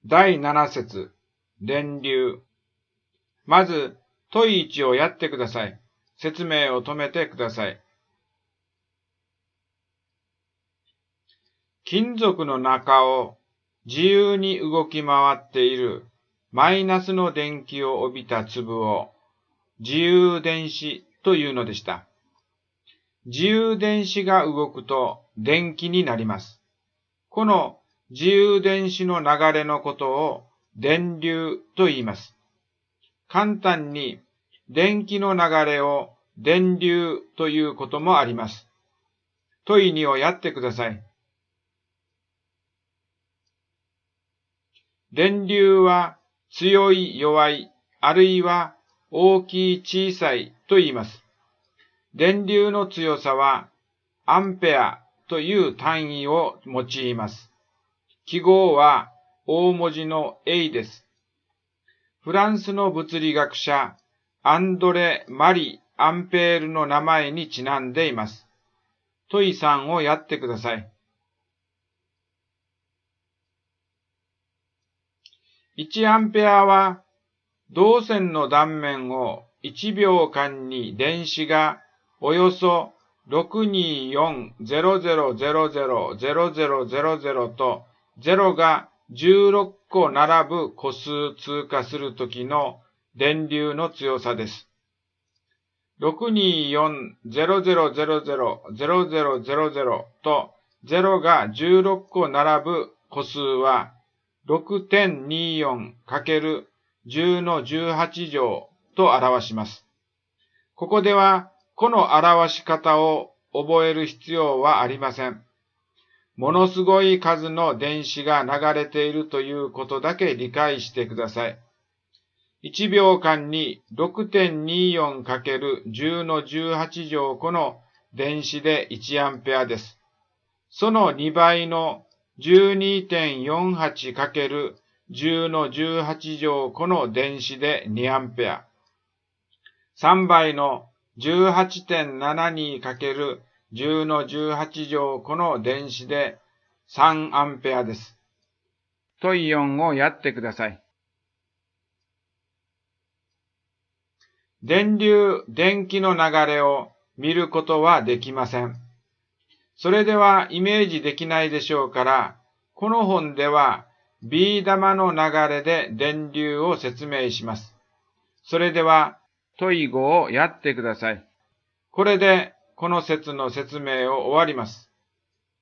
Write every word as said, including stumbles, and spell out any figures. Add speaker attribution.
Speaker 1: だいなな節、電流。まず、問いいちをやってください。説明を止めてください。金属の中を自由に動き回っているマイナスの電気を帯びた粒を自由電子というのでした。自由電子が動くと電気になります。この自由電子の流れのことを電流と言います。簡単に電気の流れを電流ということもあります。問いにをやってください。電流は強い弱い、あるいは大きい小さいと言います。電流の強さはアンペアという単位を用います。記号は大文字の A です。フランスの物理学者アンドレ・マリ・アンペールの名前にちなんでいます。問いさんをやってください。いちアンペアは導線の断面をいちびょうかんに電子がおよそろくにーよんゼロゼロゼロゼロゼロゼロゼロゼロとゼロがじゅうろっこ並ぶ個数通過するときの電流の強さです。ろくにーよんゼロゼロゼロゼロゼロゼロゼロゼロとゼロがじゅうろっこ並ぶ個数は ろくてんにーよんかけるじゅうのじゅうはち乗と表します。ここではこの表し方を覚える必要はありません。ものすごい数の電子が流れているということだけ理解してください。いちびょうかんに ろくてんにーよんかけるじゅうのじゅうはち乗個の電子でいちアンペアです。そのにばいの じゅうにてんよんはちかけるじゅうのじゅうはち乗個の電子でにアンペア。さんばいの じゅうはちてんななにかけるじゅうのじゅうはち乗個の電子でさんアンペアです。問いよんをやってください。電流、電気の流れを見ることはできません。それではイメージできないでしょうから、この本ではビー玉の流れで電流を説明します。それでは問いごをやってください。これでこの説の説明を終わります。